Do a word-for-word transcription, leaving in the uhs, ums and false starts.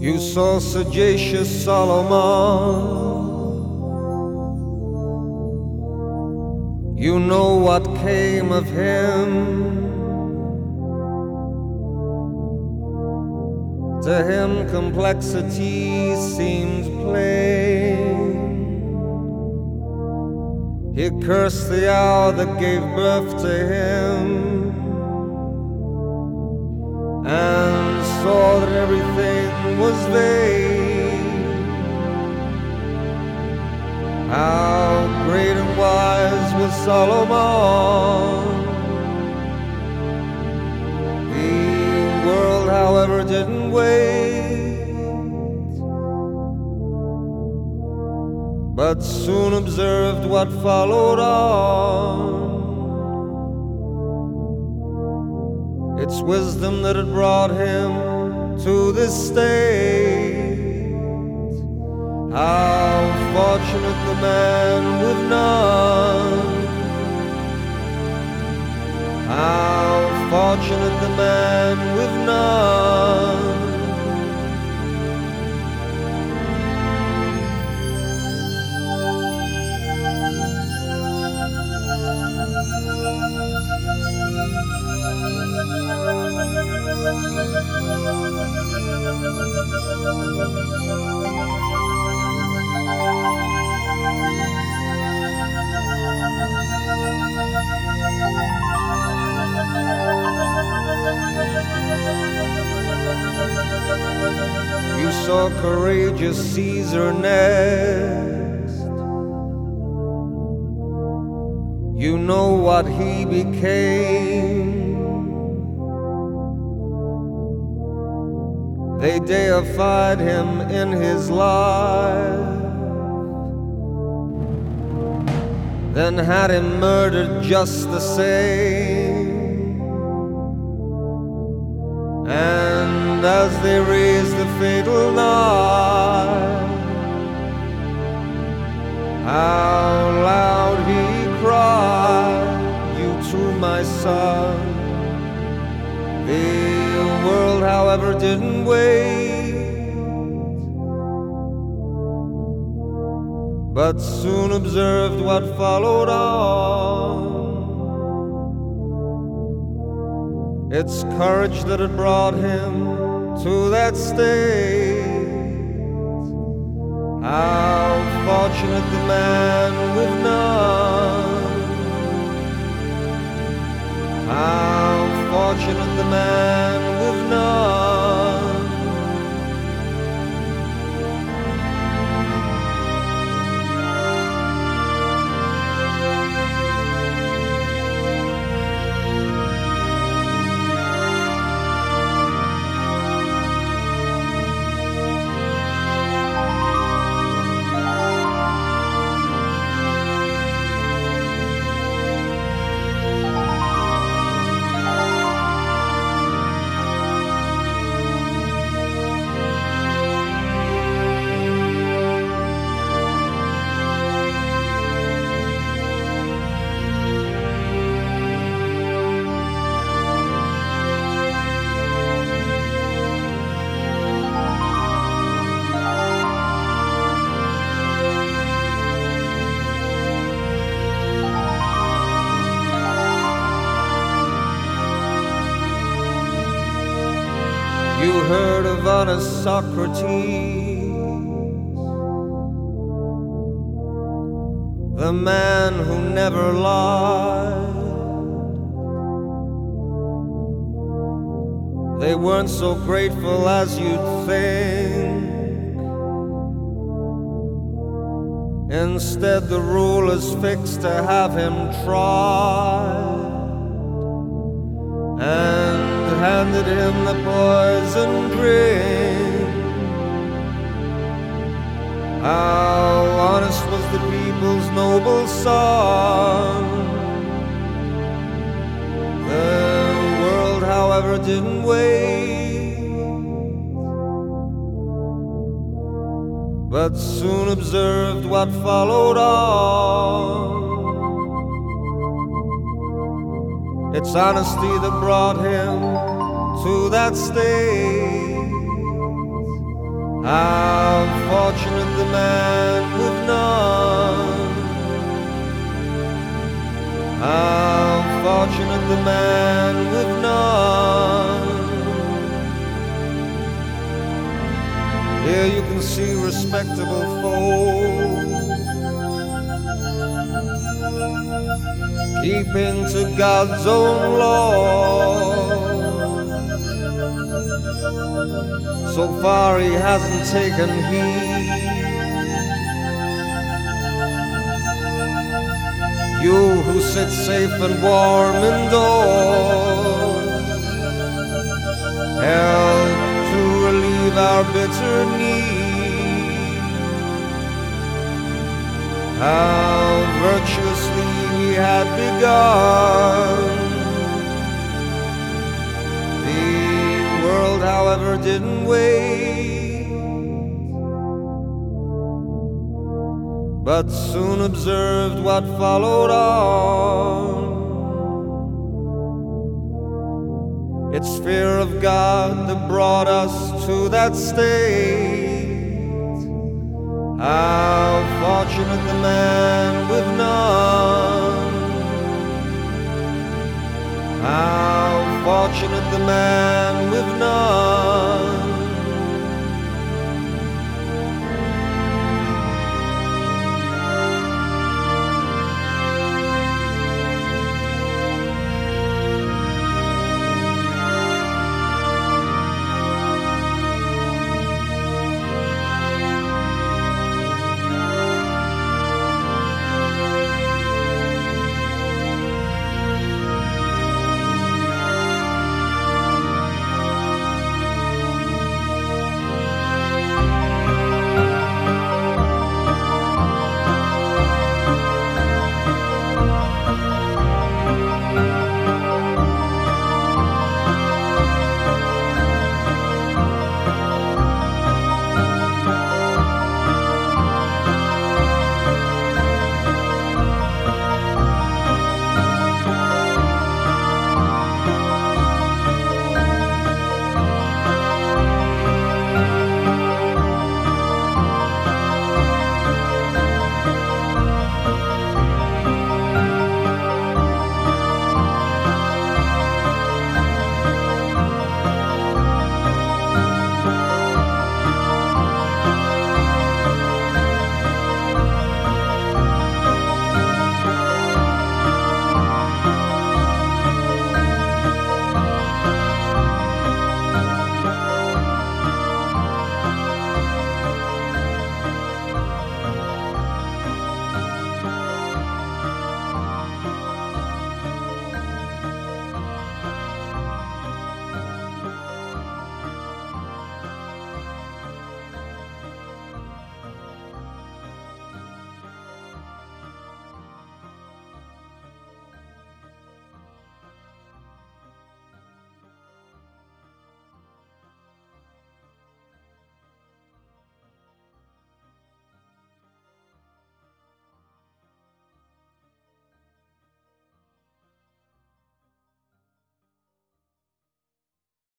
You saw sagacious Solomon. You know what came of him. To him complexity seems plain. He cursed the hour that gave birth to him, and saw that everything was vain. How great and wise was Solomon. The world, however, didn't wait, but soon observed what followed on. It's wisdom that had brought him to this state. How fortunate the man with none. How fortunate the man with none. You saw courageous Caesar next. You know what he became. They deified him in his life, then had him murdered just the same. And as they raised the fatal knife, how loud he cried, "You too, my son." The world, however, didn't wait, but soon observed what followed on. It's courage that had brought him to that state. How fortunate the man with none. How fortunate the man with none. You heard of honest Socrates, the man who never lied. They weren't so grateful as you'd think. Instead, the rulers fixed to have him tried, and handed him the poison drink. How honest was the people's noble son. The world, however, didn't wait, but soon observed what followed on. It's honesty that brought him to that state. How fortunate the man with none. How fortunate the man with none. Here you can see respectable folk keeping to God's own law. So far he hasn't taken heed. You who sit safe and warm indoors, help to relieve our bitter need. How virtuously we had begun. The world, however, didn't wait, but soon observed what followed on. It's fear of God that brought us to that state. How fortunate the man with none. How fortunate the man